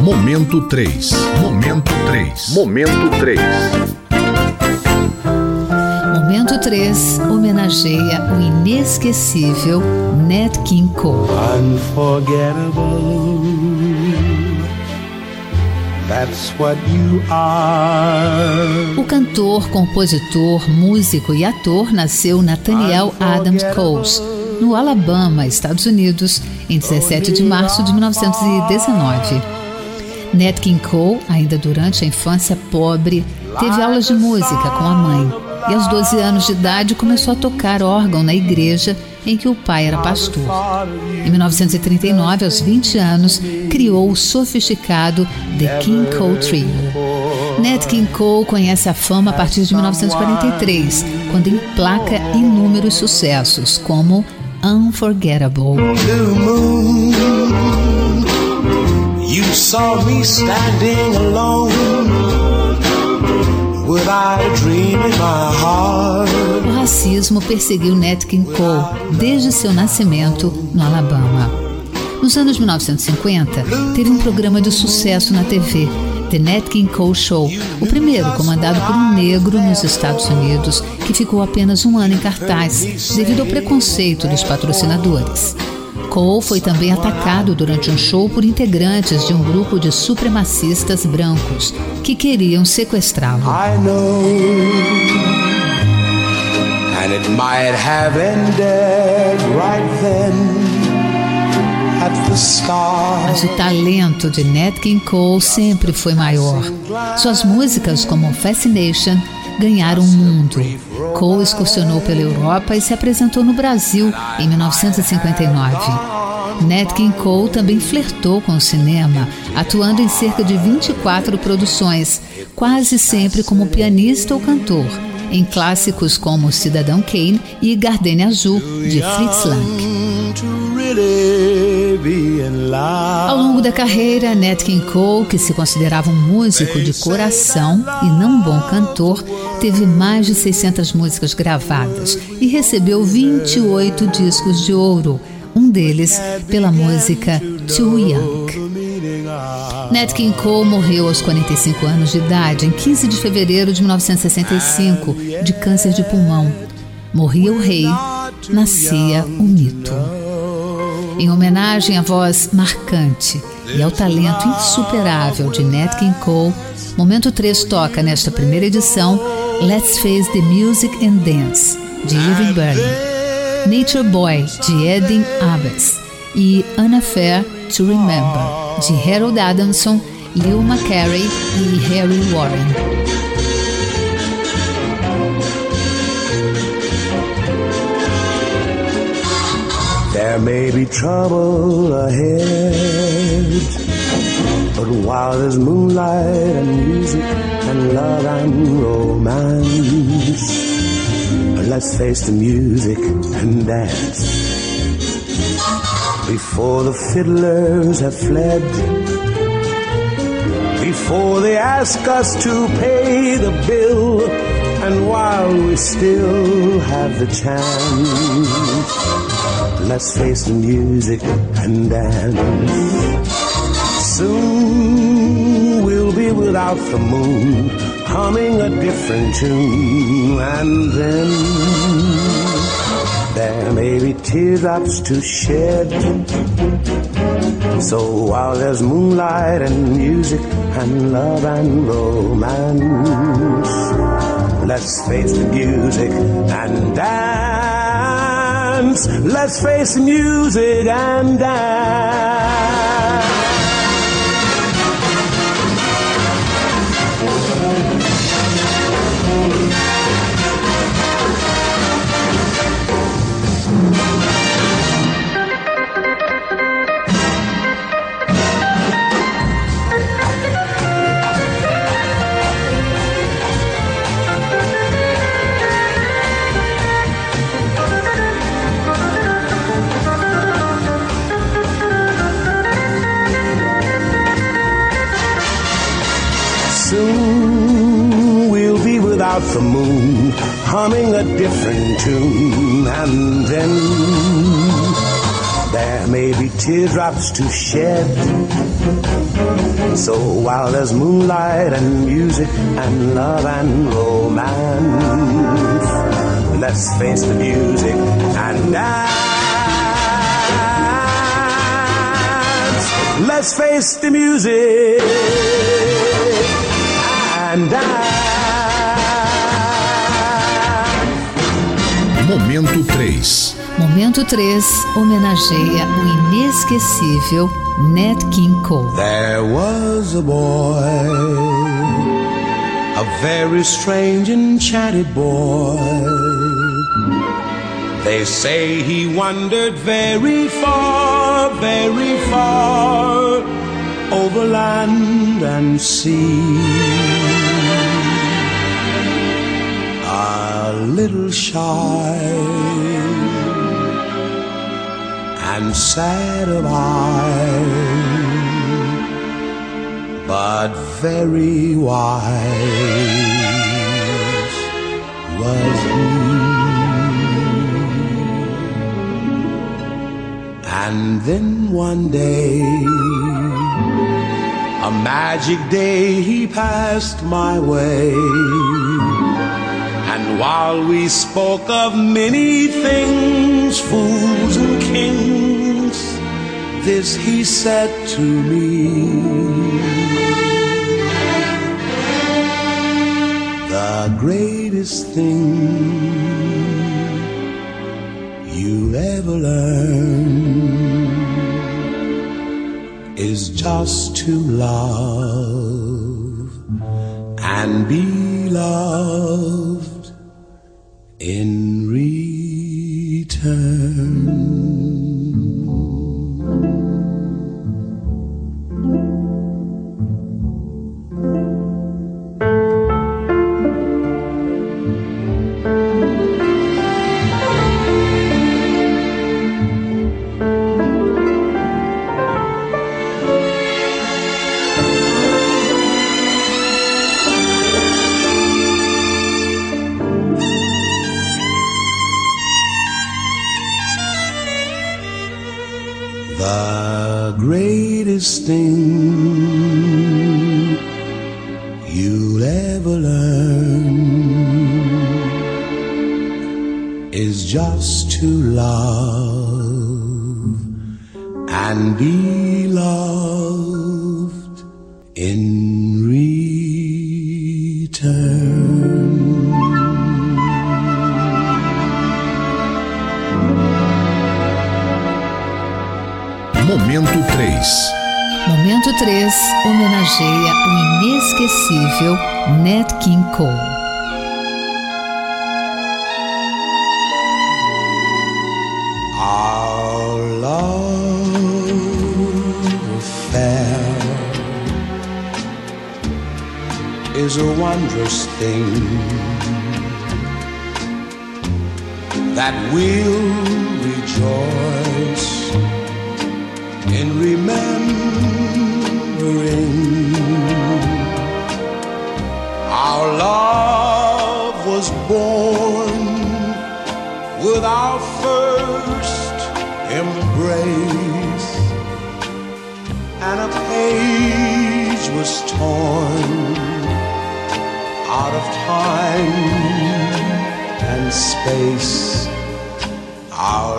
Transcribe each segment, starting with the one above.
Momento 3. Momento 3. Momento 3. Momento 3 homenageia o inesquecível Nat King Cole. Unforgettable, that's what you are. O cantor, compositor, músico e ator nasceu Nathaniel Adams Coles, no Alabama, Estados Unidos, em 17 de março de 1919. Nat King Cole, ainda durante a infância pobre, teve aulas de música com a mãe e aos 12 anos de idade começou a tocar órgão na igreja em que o pai era pastor. Em 1939, aos 20 anos, criou o sofisticado The King Cole Trio. Nat King Cole conhece a fama a partir de 1943, quando emplaca inúmeros sucessos, como Unforgettable. You saw me standing alone with a dream in my heart. O racismo perseguiu Nat King Cole desde seu nascimento no Alabama. Nos anos 1950, teve um programa de sucesso na TV, The Nat King Cole Show, o primeiro comandado por um negro nos Estados Unidos, que ficou apenas um ano em cartaz devido ao preconceito dos patrocinadores. Cole foi também atacado durante um show por integrantes de um grupo de supremacistas brancos que queriam sequestrá-lo. I know, and it might have ended right then at the start. Mas o talento de Nat King Cole sempre foi maior. Suas músicas, como Fascination, ganharam o mundo. Cole excursionou pela Europa e se apresentou no Brasil em 1959. Nat King Cole também flertou com o cinema, atuando em cerca de 24 produções, quase sempre como pianista ou cantor, em clássicos como Cidadão Kane e Gardenia Azul, de Fritz Lang. Ao longo da carreira, Nat King Cole, que se considerava um músico de coração e não um bom cantor, teve mais de 600 músicas gravadas e recebeu 28 discos de ouro, um deles pela música Too Young. Nat King Cole morreu aos 45 anos de idade, em 15 de fevereiro de 1965, de câncer de pulmão. Morria o rei, nascia o mito. Em homenagem à voz marcante e ao talento insuperável de Nat King Cole, Momento 3 toca nesta primeira edição Let's Face the Music and Dance, de Irving Berlin, Nature Boy, de Edin Abbas, e An Affair to Remember, de Harold Adamson, Lil McCarey e Harry Warren. There may be trouble ahead, but while there's moonlight and music and love and romance, let's face the music and dance. Before the fiddlers have fled, before they ask us to pay the bill, and while we still have the chance, let's face the music and dance. Soon we'll be without the moon, humming a different tune, and then there may be teardrops to shed. So while there's moonlight and music and love and romance, let's face the music and dance. Let's face the music and dance. Soon we'll be without the moon, humming a different tune, and then there may be teardrops to shed. So while there's moonlight and music and love and romance, let's face the music and dance. Let's face the music and dance. Momento 3. Momento 3 homenageia o inesquecível Nat King Cole. There was a boy, a very strange, enchanted boy. They say he wandered very far over land and sea. A little shy and sad of eye, but very wise was he. And then one day, a magic day, he passed my way. And while we spoke of many things, fools and kings, this he said to me: the greatest thing you ever learn is just to love and be loved in return. The greatest thing you'll ever learn is just to love and be loved in return. Momento 3. Momento 3 homenageia o inesquecível Nat King Cole. Our love affair is a wondrous thing that we'll rejoice in remembering. Our love was born with our first embrace, and a page was torn out of time and space. Our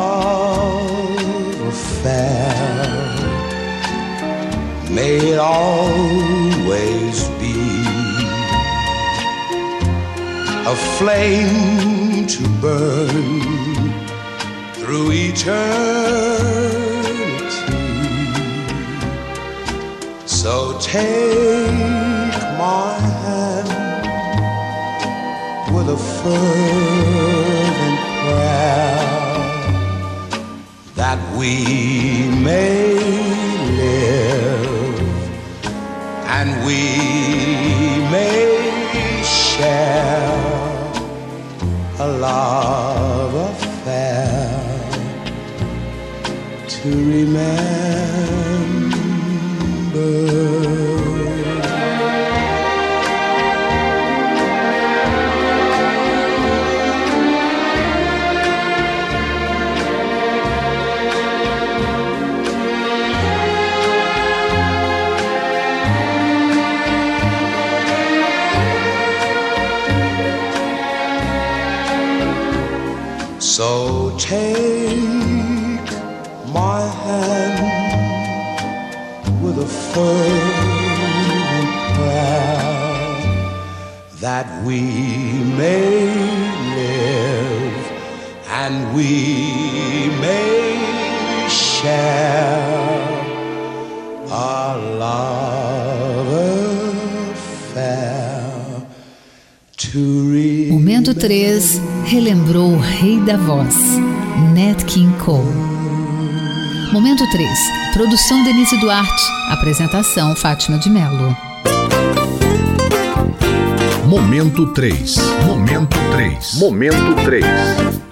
love affair may it always be a flame to burn through eternity. So take my hand with a fervent prayer that we may live and we may share a love affair to remember. hand with a fervent prayer that we may live and we may share our love affair. Momento 3 relembrou o rei da voz, Nat King Cole. Momento 3, produção Denise Duarte, apresentação Fátima de Mello. Momento 3. Momento 3. Momento 3.